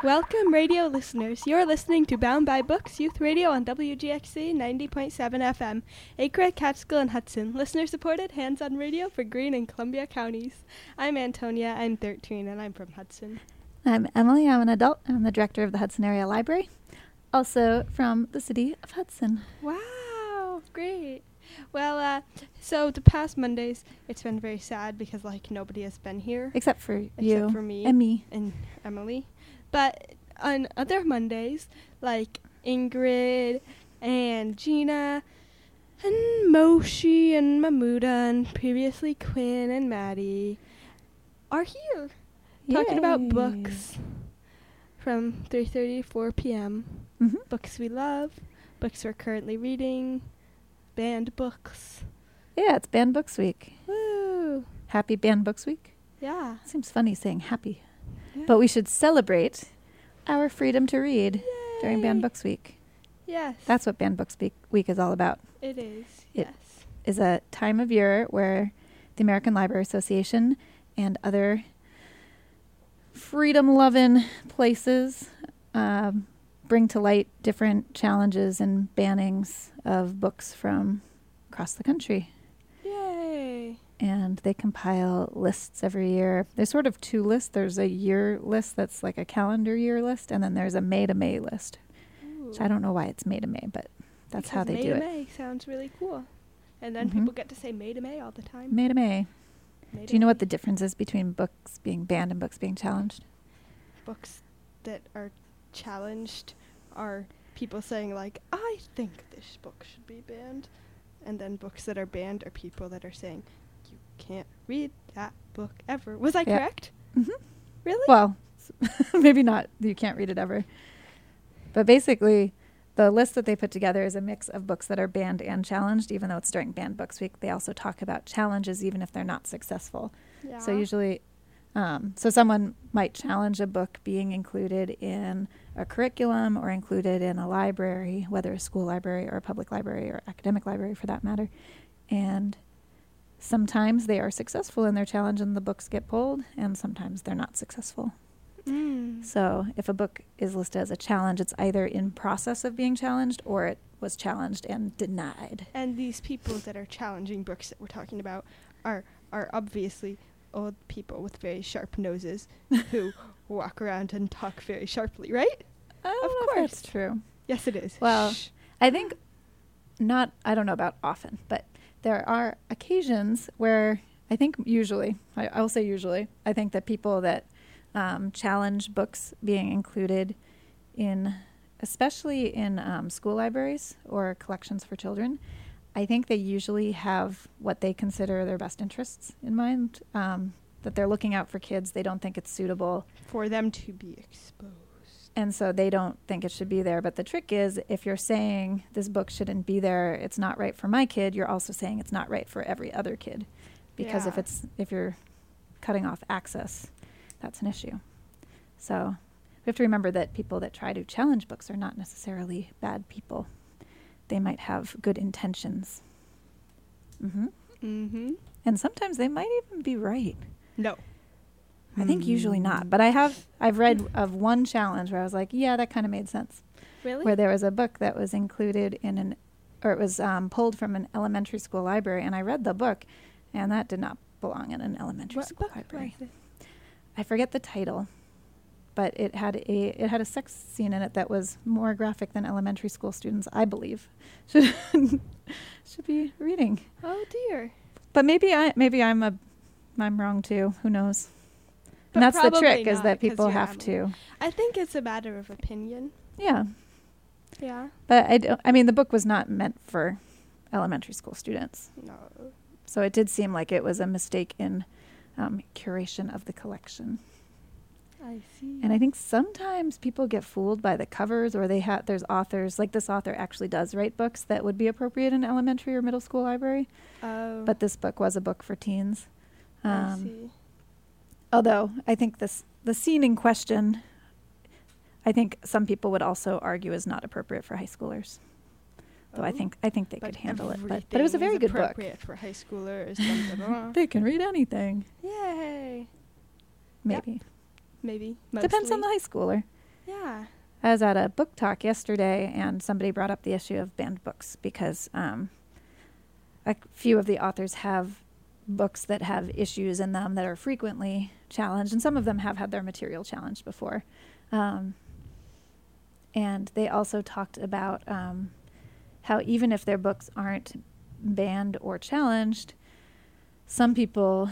Welcome, radio listeners. You're listening to Bound by Books Youth Radio on WGXC 90.7 FM, Acre, Catskill, and Hudson. Listener-supported, hands-on radio for Greene and Columbia counties. I'm Antonia. I'm 13, and I'm from Hudson. I'm Emily. I'm an adult. I'm the director of the Hudson Area Library, also from the city of Hudson. Wow, great. Well, so the past Mondays, it's been very sad because, nobody has been here. Except for you. Except for me. And me. And Emily. But on other Mondays, like Ingrid and Gina and Moshi and Mahmuda and previously Quinn and Maddie are here talking about books from 3:30 to 4 p.m. Mm-hmm. Books we love, books we're currently reading, banned books. Yeah, it's Banned Books Week. Woo! Happy Banned Books Week. Yeah. Seems funny saying happy. Yeah. But we should celebrate our freedom to read during Banned Yay. Books Week. Yes. That's what Banned Books Week is all about. It is. It Yes. is a time of year where the American Library Association and other freedom-loving places bring to light different challenges and bannings of books from across the country. Yay. And they compile lists every year. There's sort of two lists. There's a year list that's like a calendar year list, and then there's a May to May list. Ooh. Which I don't know why it's May to May, but that's how they do it. May sounds really cool. And then Mhm. people get to say May to May all the time. May to May. May Do you know what the difference is between books being banned and books being challenged? books that are challenged are people saying I think this book should be banned, and then books that are banned are people that are saying you can't read that book ever. Was I Yeah. correct? Mm-hmm. Really? Well, maybe not. You can't read it ever. But basically, the list that they put together is a mix of books that are banned and challenged. Even though it's during Banned Books Week, they also talk about challenges even if they're not successful. Yeah. So usually, so someone might challenge a book being included in a curriculum or included in a library, whether a school library or a public library or academic library for that matter. And sometimes they are successful in their challenge and the books get pulled, and sometimes they're not successful. So if a book is listed as a challenge, it's either in process of being challenged or it was challenged and denied. And these people that are challenging books that we're talking about are obviously old people with very sharp noses who walk around and talk very sharply, right? I don't Of know if course. that's true. Yes, it is. Well, Shh. I think I don't know about often, but there are occasions where I think usually, I will say usually, I think that people that challenge books being included in, especially in school libraries or collections for children, I think they usually have what they consider their best interests in mind, that they're looking out for kids. They don't think it's suitable. For them to be exposed. And so they don't think it should be there. But the trick is, if you're saying this book shouldn't be there, it's not right for my kid, you're also saying it's not right for every other kid. Because Yeah. if you're cutting off access, that's an issue. So we have to remember that people that try to challenge books are not necessarily bad people. They might have good intentions. Mm-hmm. Mm-hmm. And sometimes they might even be right. No. I think usually not. But I've read of one challenge where I was like, yeah, that kind of made sense. Really? Where there was a book that was included in it was pulled from an elementary school library, and I read the book, and that did not belong in an elementary What school book library. was it? I forget the title, but it had a sex scene in it that was more graphic than elementary school students, I believe, should be reading. Oh dear. But maybe I'm wrong too. Who knows? But And that's the probably trick, is not, that 'cause people you're have Emily. to. I think it's a matter of opinion. Yeah. Yeah. But I mean, the book was not meant for elementary school students. No. So it did seem like it was a mistake in curation of the collection. I see. And I think sometimes people get fooled by the covers, or there's authors, like this author actually does write books that would be appropriate in elementary or middle school library. Oh. But this book was a book for teens. I see. Although I think the scene in question, I think some people would also argue is not appropriate for high schoolers. Though I think they could handle it. But it was a very good book. Appropriate for high schoolers. Dun, dun, dun. They can read anything. Yay. Maybe. Maybe. Depends on the Mostly. high schooler. Yeah. I was at a book talk yesterday, and somebody brought up the issue of banned books because a few of the authors have books that have issues in them that are frequently challenged, and some of them have had their material challenged before. And they also talked about how even if their books aren't banned or challenged, some people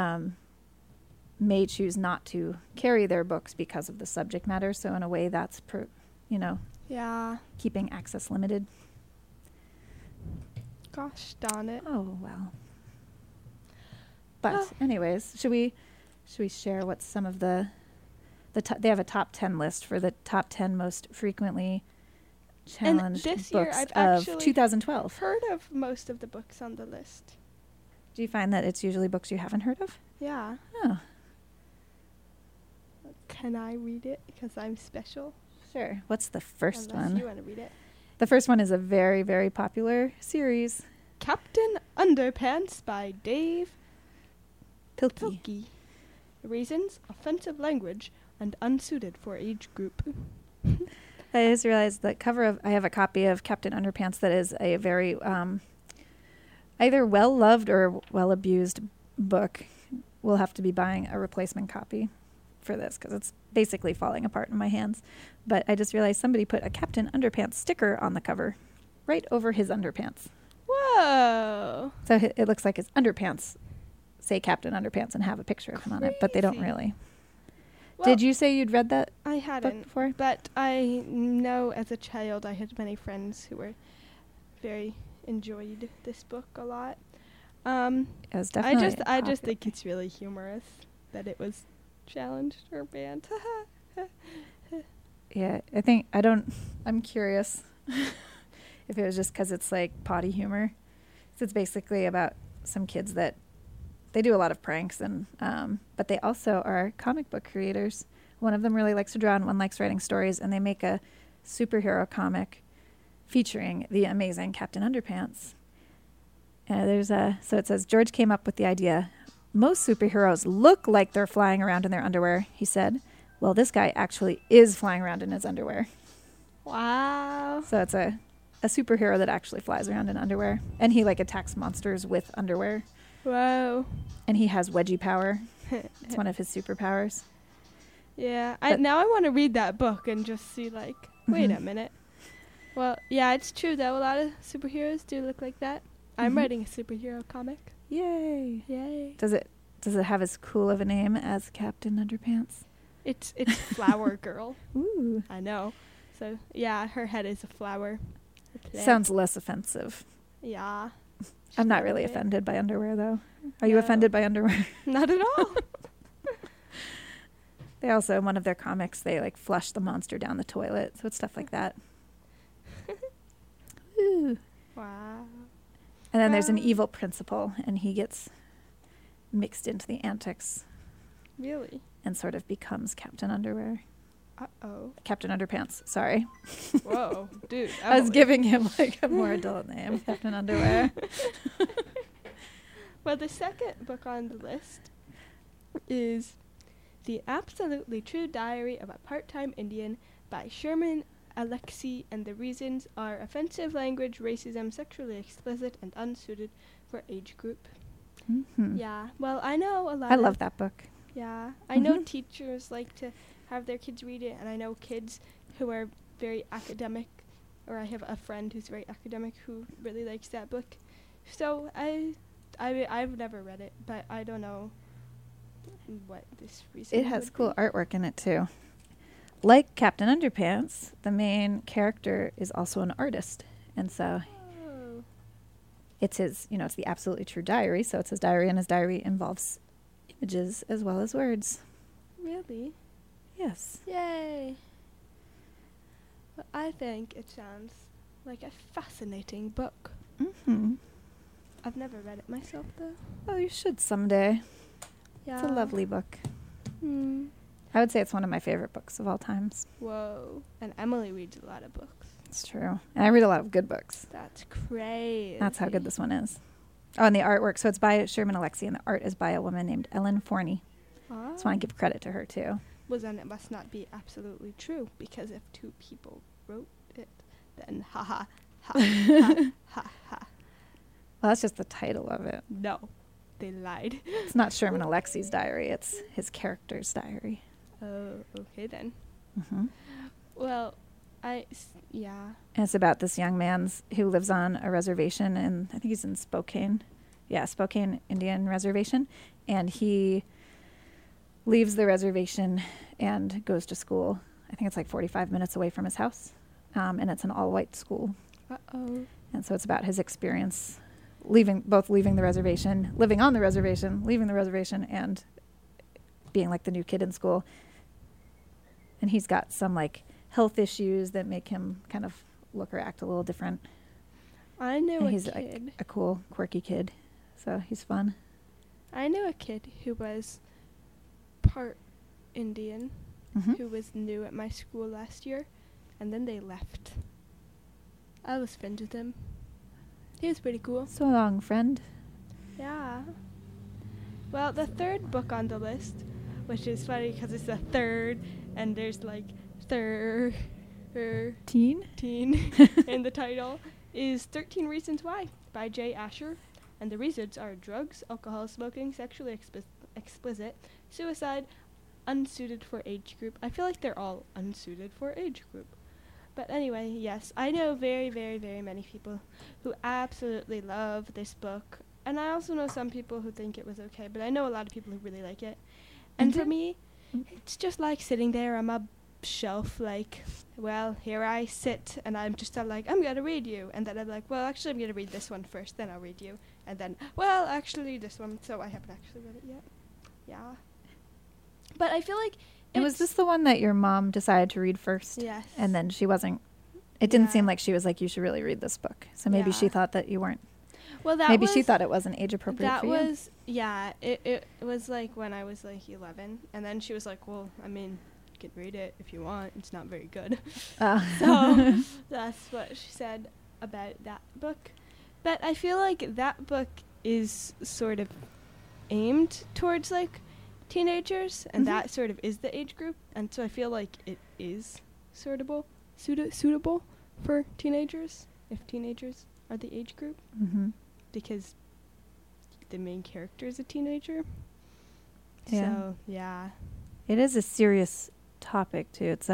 may choose not to carry their books because of the subject matter. So in a way, that's Yeah. keeping access limited. Gosh darn it. Oh well. But Oh. anyways, should we share what some of the they have a top 10 list for the top 10 most frequently challenged this books year I've of actually 2012. heard of most of the books on the list. Do you find that it's usually books you haven't heard of? Yeah. Oh, Can I read it? Because I'm special. sure. What's the first Unless one? you want to read it. The first one is a very, very popular series. Captain Underpants by Dave Pilkey. Pilkey. Reasons: offensive language and unsuited for age group. I just realized that I have a copy of Captain Underpants that is a very either well-loved or well-abused book. We'll have to be buying a replacement copy for this because it's basically falling apart in my hands. But I just realized somebody put a Captain Underpants sticker on the cover right over his underpants. Whoa. So it looks like his underpants say Captain Underpants and have a picture of him on it, but they don't Crazy. really. Well, Did you say you'd read that I book hadn't, before? but I know as a child I had many friends who were very enjoyed this book a lot. It was definitely I just popular. think it's really humorous that it was challenged or banned. Yeah, I'm curious if it was just because it's like potty humor. So it's basically about some kids that they do a lot of pranks, and but they also are comic book creators. One of them really likes to draw and one likes writing stories, and they make a superhero comic featuring the amazing Captain Underpants. So it says, George came up with the idea. Most superheroes look like they're flying around in their underwear, he said. Well, this guy actually is flying around in his underwear. Wow. So it's a superhero that actually flies around in underwear. And he attacks monsters with underwear. Whoa. And he has wedgie power. It's one of his superpowers. Yeah. But- Now I want to read that book and just see wait Mhm. a minute. Well, yeah, it's true though. A lot of superheroes do look like that. I'm Mhm. writing a superhero comic. Yay. Yay. Does it have as cool of a name as Captain Underpants? It's Flower Girl. Ooh. I know. So, yeah, her head is a flower. A plant. Sounds less offensive. Yeah. I'm not Just a really little bit. offended by underwear, though. Are you No. offended by underwear? Not at all. They also, in one of their comics, they flush the monster down the toilet. So it's stuff like that. Ooh. Wow. And then there's an Wow. evil principal, and he gets mixed into the antics Really? and sort of becomes Captain Underwear. Uh-oh. Captain Underpants, sorry. Whoa, dude. I was Emily. giving him a more adult name, Captain Underwear. Well, the second book on the list is The Absolutely True Diary of a Part-Time Indian by Sherman Alexie, and the reasons are offensive language, racism, sexually explicit, and unsuited for age group. Mhm. Yeah. Well, I know a lot I love that book. Yeah. I know Mhm. teachers like to have their kids read it, and I know kids who are very academic, or I have a friend who's very academic who really likes that book. So I've never read it, but I don't know what this reason It has would cool be. artwork in it, too. Like Captain Underpants, the main character is also an artist. And so Oh. it's his, it's the absolutely true diary. So it's his diary, and his diary involves images as well as words. Really? Yes. Yay. Well, I think it sounds like a fascinating book. Mm-hmm. I've never read it myself, though. Oh, you should someday. Yeah. It's a lovely book. Hmm. I would say it's one of my favorite books of all times. Whoa. And Emily reads a lot of books. It's true. And I read a lot of good books. That's crazy. That's how good this one is. Oh, and the artwork. So it's by Sherman Alexie, and the art is by a woman named Ellen Forney. Ah. Just want to give credit to her, too. well, then it must not be absolutely true, because if 2 people wrote it, then ha ha ha ha ha. Well, that's just the title of it. No, they lied. It's not Sherman Alexie's diary. It's his character's diary. Oh, okay then. Mm-hmm. Well, yeah. And it's about this young man who lives on a reservation, and I think he's in Spokane. Yeah, Spokane Indian Reservation. And he leaves the reservation and goes to school. I think it's like 45 minutes away from his house. And it's an all-white school. Uh-oh. And so it's about his experience leaving the reservation, living on the reservation, leaving the reservation, and being like the new kid in school. And he's got some like health issues that make him kind of look or act a little different. I know and a he's kid. Like a cool, quirky kid. So he's fun. I know a kid who was part Indian, Mm-hmm. who was new at my school last year, and then they left. I was friends with him. He was pretty cool. So long, friend. Yeah. Well, the third book on the list, which is funny because it's the third, and there's like Teen in the title, is 13 Reasons Why by Jay Asher. And the reasons are drugs, alcohol, smoking, sexually explicit, suicide, unsuited for age group. I feel like they're all unsuited for age group. But anyway, yes, I know very, very, very many people who absolutely love this book. And I also know some people who think it was okay, but I know a lot of people who really like it. And for me, it's just like sitting there on my shelf, like, well, here I sit, and I'm just like, I'm going to read you. And then I'm like, well, actually, I'm going to read this one first, then I'll read you. And then, well, actually, this one. So I haven't actually read it yet. Yeah. But I feel like And was this the one that your mom decided to read first? Yes. And then she wasn't, it didn't Yeah. seem like she was like, you should really read this book. So maybe she Yeah. thought that you weren't. Well, that Maybe was, she thought it wasn't age appropriate that for you. was, yeah, it was like when I was like 11. And then she was like, well, I mean, you can read it if you want. It's not very good. So that's what she said about that book. But I feel like that book is sort of aimed towards like teenagers, and Mhm. that sort of is the age group. And so I feel like it is suitable for teenagers, if teenagers are the age group, Mm-hmm. because the main character is a teenager. Yeah. So, yeah. It is a serious topic too. It's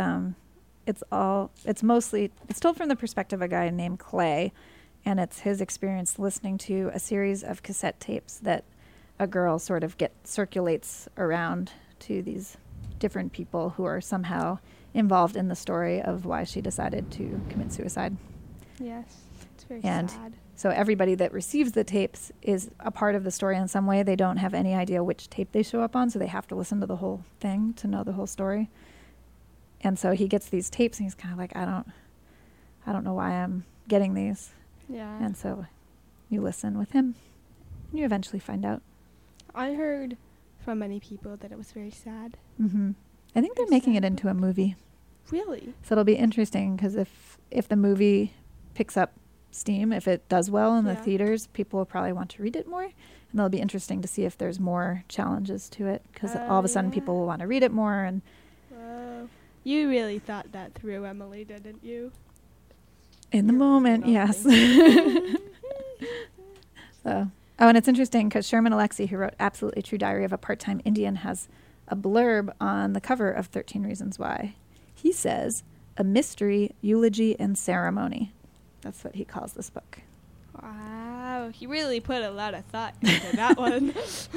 told from the perspective of a guy named Clay, and it's his experience listening to a series of cassette tapes that a girl sort of circulates around to these different people who are somehow involved in the story of why she decided to commit suicide. Yes. It's very And sad. So everybody that receives the tapes is a part of the story in some way. They don't have any idea which tape they show up on, so they have to listen to the whole thing to know the whole story. And so he gets these tapes, and he's kind of like, I don't know why I'm getting these. Yeah. And so you listen with him, and you eventually find out. I heard from many people that it was very sad. Mm-hmm. I think they're Very making sad it into a movie. Really? So it'll be interesting, because if the movie picks up steam, if it does well in the Yeah. theaters, people will probably want to read it more, and it'll be interesting to see if there's more challenges to it, because all of a sudden yeah. people will want to read it more. And Whoa. You really thought that through, Emily, didn't you? in the You're moment, really yes. lovely. So, and it's interesting because Sherman Alexie, who wrote Absolutely True Diary of a Part-Time Indian, has a blurb on the cover of 13 Reasons Why. He says, a mystery, eulogy, and ceremony. That's what he calls this book. Wow. He really put a lot of thought into that one.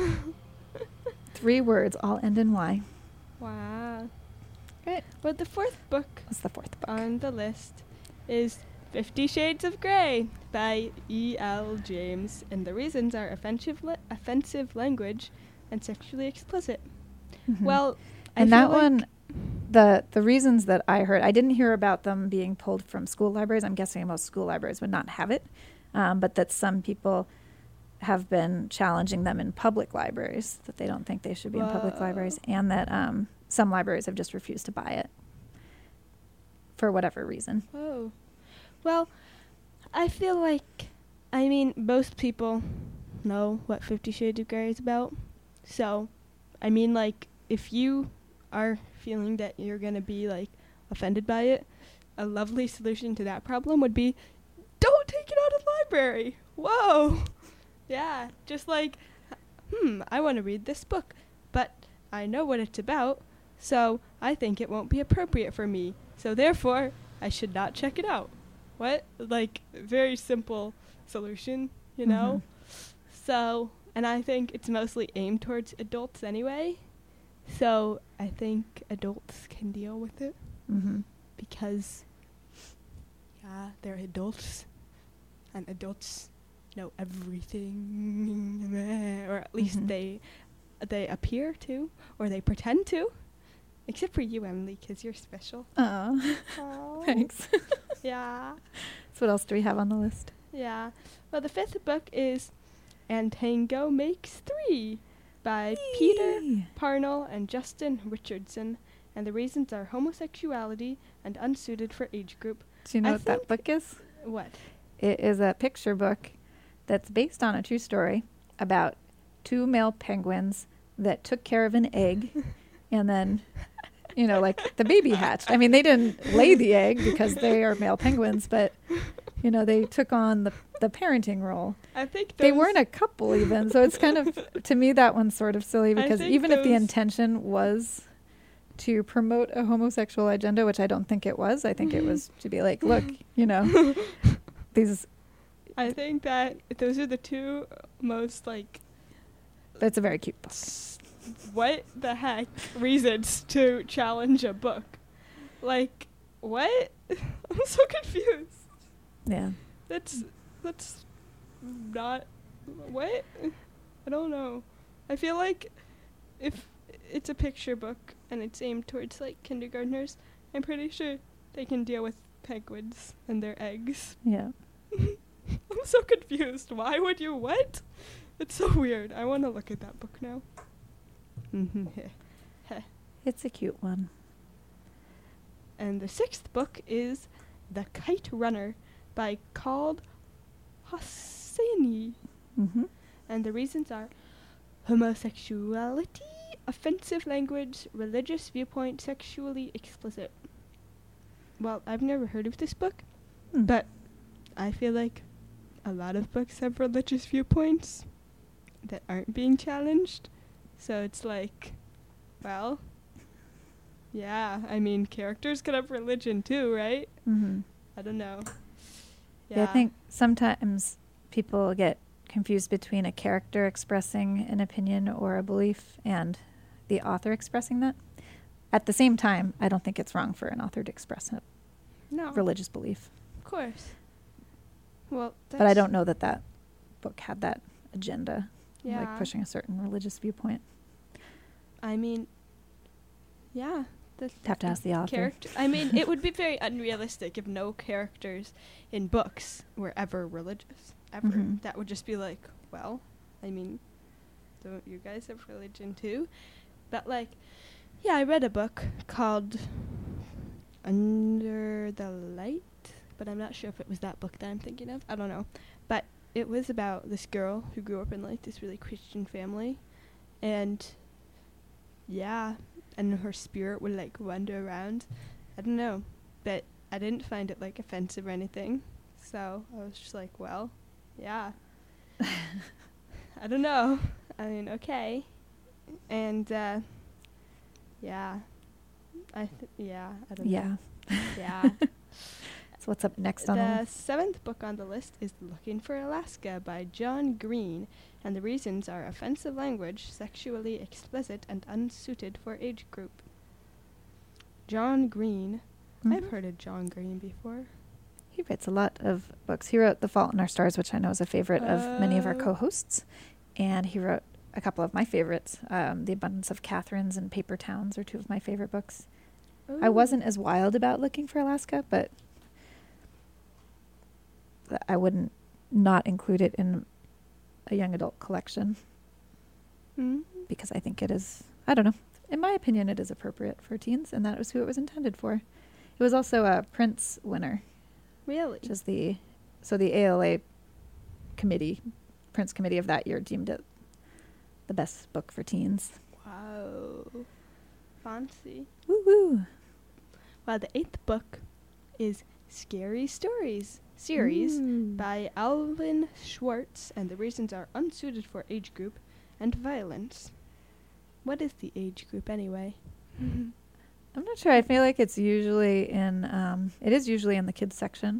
3 words, all end in Y. Wow. Great. Well, the fourth book What's the 4th book? on the list is 50 Shades of Grey by E.L. James, and the reasons are offensive language and sexually explicit. Mhm. Well, and I that feel like one, the reasons that I heard, I didn't hear about them being pulled from school libraries. I'm guessing most school libraries would not have it, but that some people have been challenging them in public libraries, that they don't think they should be in public Whoa. libraries, and that some libraries have just refused to buy it for whatever reason. Whoa. Well, I feel like, I mean, most people know what 50 Shades of Grey is about. So, I mean, like, if you are feeling that you're going to be like offended by it, a lovely solution to that problem would be don't take it out of the library. Whoa. Yeah, just like, I want to read this book, but I know what it's about, so I think it won't be appropriate for me. So therefore, I should not check it out. What? Like, very simple solution, you know? So, and I think it's mostly aimed towards adults anyway. So I think adults can deal with it because, yeah, they're adults. And adults know everything. Or at least they appear to, or they pretend to. Except for you, Emily, because you're special. Oh, thanks. Yeah. So what else do we have on the list? Yeah. Well, the fifth book is And Tango Makes Three by Peter Parnell and Justin Richardson. And the reasons are homosexuality and unsuited for age group. Do you know what that book is? What? It is a picture book that's based on a true story about two male penguins that took care of an egg and then, like the baby hatched. I mean, they didn't lay the egg because they are male penguins, but, they took on the parenting role. I think they weren't a couple even. So it's kind of, to me, that one's sort of silly because even if the intention was to promote a homosexual agenda, which I don't think it was, I think it was to be like, look, these. I think that those are the two most That's a very cute book. What the heck reasons to challenge a book? Like, what? I'm so confused. Yeah. That's not what? I don't know. I feel like if it's a picture book and it's aimed towards kindergartners, I'm pretty sure they can deal with penguins and their eggs. Yeah. I'm so confused. Why would you what? It's so weird. I want to look at that book now. It's a cute one. And the sixth book is The Kite Runner by Khaled Hosseini. And the reasons are homosexuality, offensive language, religious viewpoint, sexually explicit. Well, I've never heard of this book, but I feel like a lot of books have religious viewpoints that aren't being challenged. So it's like, well, yeah, I mean, characters could have religion too, right? I don't know. Yeah, I think sometimes people get confused between a character expressing an opinion or a belief and the author expressing that. At the same time, I don't think it's wrong for an author to express a religious belief. Of course. Well, but I don't know that book had that agenda, yeah, like pushing a certain religious viewpoint. I mean, yeah. Have to ask the author. I mean, it would be very unrealistic if no characters in books were ever religious. Ever. That would just be like, well, I mean, don't you guys have religion too? But yeah, I read a book called Under the Light, but I'm not sure if it was that book that I'm thinking of. I don't know. But it was about this girl who grew up in this really Christian family, and yeah, and her spirit would wander around. I don't know, but I didn't find it offensive or anything. So I was just like, well, yeah. I don't know. I mean, okay. And yeah. I don't know. Yeah. So what's up next on the list? The seventh book on the list is Looking for Alaska by John Green, and the reasons are offensive language, sexually explicit, and unsuited for age group. John Green. I've heard of John Green before. He writes a lot of books. He wrote The Fault in Our Stars, which I know is a favorite of many of our co-hosts, and he wrote a couple of my favorites. The Abundance of Catherines and Paper Towns are two of my favorite books. Ooh. I wasn't as wild about Looking for Alaska, but I wouldn't not include it in a young adult collection because I think it is, I don't know, in my opinion, it is appropriate for teens, and that was who it was intended for. It was also a Prince winner. Really? Which is the ALA committee, Prince committee of that year deemed it the best book for teens. Wow. Fancy. Woo-woo. Well, the 8th book is Scary Stories series by Alvin Schwartz, and the reasons are unsuited for age group and violence. What is the age group anyway? I'm not sure. I feel like it's usually in, it is usually in the kids section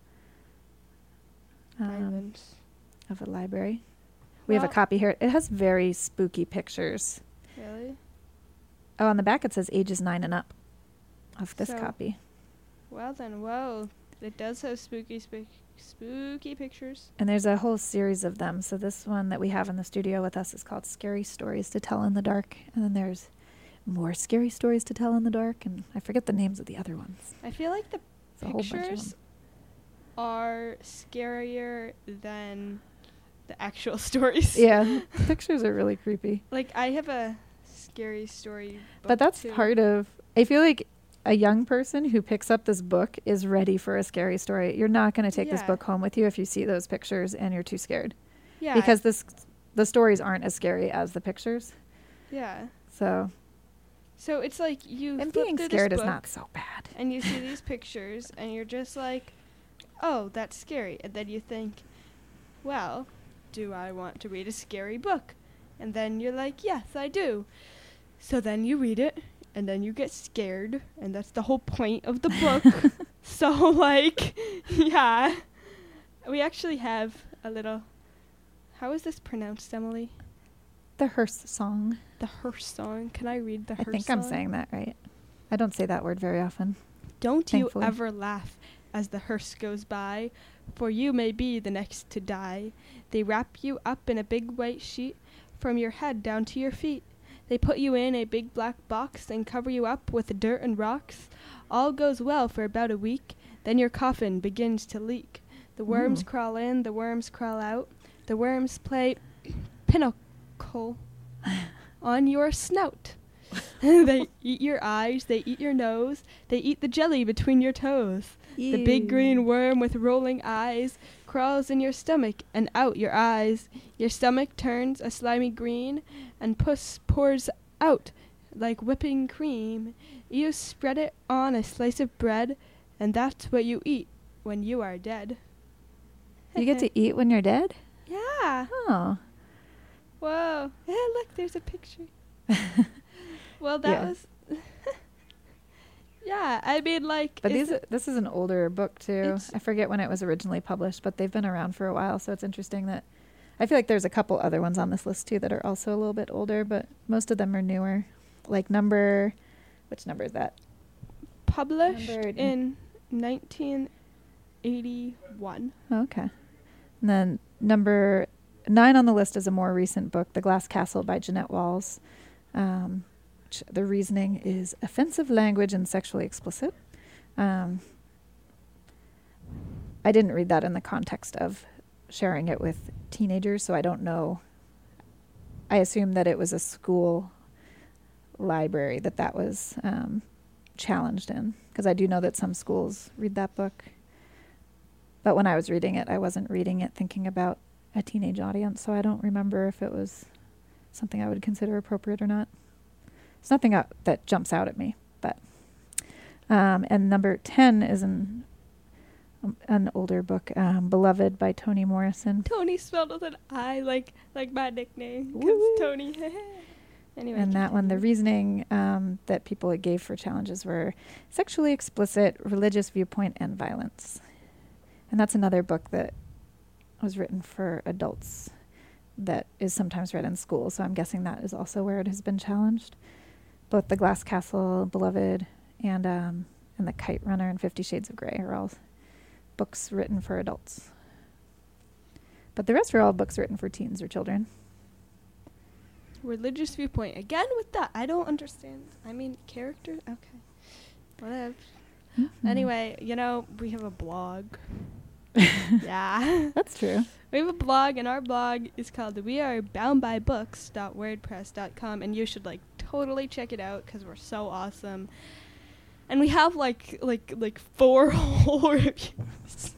Violence. of a library. We have a Well- copy here. It has very spooky pictures. Really? Oh, on the back it says ages 9 and up of this So- copy. Well then, whoa. It does have spooky pictures. And there's a whole series of them. So this one that we have in the studio with us is called Scary Stories to Tell in the Dark. And then there's more Scary Stories to Tell in the Dark. And I forget the names of the other ones. I feel like the It's a whole bunch of pictures them. are scarier than the actual stories. Yeah, the pictures are really creepy. Like, I have a scary story book But that's too. part of, I feel like a young person who picks up this book is ready for a scary story. You're not going to take this Yeah. book home with you if you see those pictures and you're too scared. Yeah. Because the stories aren't as scary as the pictures. Yeah. So, So it's like you and flip being through scared this is book not so bad. and you see these pictures and you're just like, oh, that's scary. And then you think, well, do I want to read a scary book? And then you're like, yes, I do. So then you read it and then you get scared, and that's the whole point of the book. So, like, yeah. We actually have a little, how is this pronounced, Emily? The Hearst song. The Hearst song. Can I read the I Hearst think song? I'm saying that right. I don't say that word very often. Don't Thankfully. you ever laugh as the hearse goes by, for you may be the next to die. They wrap you up in a big white sheet from your head down to your feet. They put you in a big black box and cover you up with the dirt and rocks. All goes well for about a week, then your coffin begins to leak. The worms Ooh. crawl in, the worms crawl out. The worms play pinochle on your snout. They eat your eyes, they eat your nose, they eat the jelly between your toes. The big green worm with rolling eyes crawls in your stomach and out your eyes. Your stomach turns a slimy green, and pus pours out like whipping cream. You spread it on a slice of bread, and that's what you eat when you are dead. You get to eat when you're dead? Yeah. Oh. Whoa. Hey, look, there's a picture. Well, that Yeah. was... Yeah, I mean, like... But is this is an older book too. It's- I forget when it was originally published, but they've been around for a while, so it's interesting that I feel like there's a couple other ones on this list too that are also a little bit older, but most of them are newer. Like which number is that? published Numbered- in 1981. Oh, okay. And then number 9 on the list is a more recent book, The Glass Castle by Jeanette Walls. Which the reasoning is offensive language and sexually explicit. I didn't read that in the context of sharing it with teenagers, so I don't know. I assume that it was a school library that was challenged in, because I do know that some schools read that book. But when I was reading it, I wasn't reading it thinking about a teenage audience, so I don't remember if it was something I would consider appropriate or not. It's nothing that jumps out at me, but and number 10 is an older book, Beloved by Toni Morrison. Tony spelled with an I, like my nickname, because Woo. Tony. Anyway. And that one, the continue. reasoning that people gave for challenges were sexually explicit, religious viewpoint, and violence. And that's another book that was written for adults that is sometimes read in school, so I'm guessing that is also where it has been challenged. Both The Glass Castle, Beloved, and The Kite Runner and 50 Shades of Grey are all books written for adults. But the rest are all books written for teens or children. Religious viewpoint. Again with that. I don't understand. I mean, character? Okay. Whatever. Mhm. Anyway, we have a blog. Yeah. That's true. We have a blog, and our blog is called weareboundbybooks.wordpress.com, and you should totally check it out because we're so awesome. And we have like 4 whole reviews.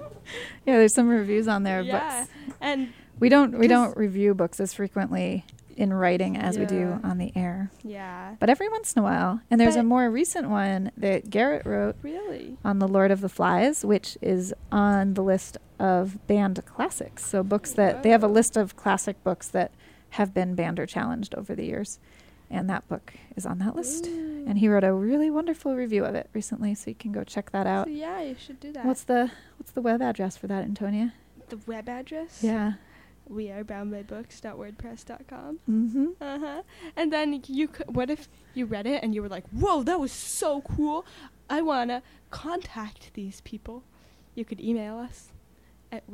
Yeah, there's some reviews on there, Yeah, but and we don't 'cause- review books as frequently in writing as we do Yeah. on the air. Yeah. But every once in a while. And there's a But- more recent one that Garrett wrote Really? on The Lord of the Flies, which is on the list of banned classics. So books that they have a Whoa. list of classic books that have been banned or challenged over the years. And that book is on that list. Ooh. And he wrote a really wonderful review of it recently, so you can go check that out. So yeah, you should do that. What's the web address for that, Antonia? the web address? Yeah. weareboundbybooks.wordpress.com. Mm-hmm. Uh-huh. And then you could, what if you read it and you were like, whoa, that was so cool. I want to contact these people. You could email us at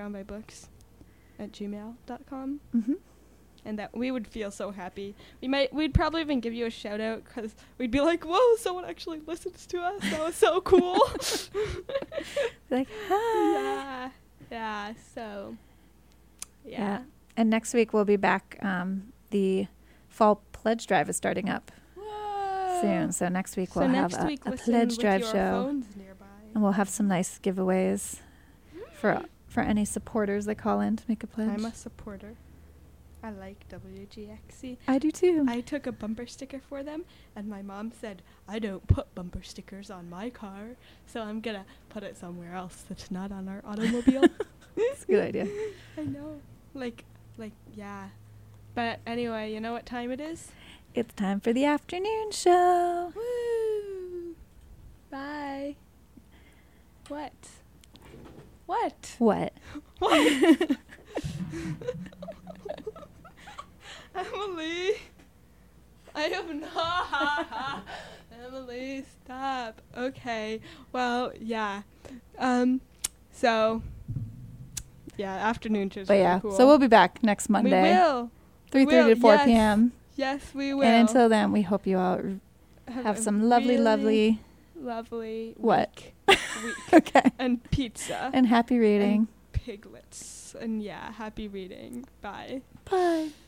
weareboundbybooks@gmail.com. Mm-hmm. And that we would feel so happy. We'd probably even give you a shout out because we'd be like, whoa, someone actually listens to us. That was so cool. Like, hi. Yeah. Yeah. So, Yeah. yeah. And next week we'll be back. The fall pledge drive is starting up Whoa. soon. So next week So we'll next have a, week, a listen pledge with drive your show. phones nearby. And we'll have some nice giveaways for any supporters that call in to make a pledge. I'm a supporter. I like WGXC. I do too. I took a bumper sticker for them, and my mom said, I don't put bumper stickers on my car, so I'm going to put it somewhere else that's not on our automobile. It's a good idea. I know. Like, yeah. But anyway, you know what time it is? It's time for the afternoon show. Woo! Bye. What? What? What? What? Emily, I have not. Emily, stop. Okay. Well, yeah. So, yeah, afternoon show's But really yeah, cool. so we'll be back next Monday, We will. 3:30 to 4 yes. p.m. Yes, we will. And until then, we hope you all have a some lovely, really lovely lovely What? week. okay And pizza. and happy reading. And piglets. And yeah, happy reading. Bye. Bye.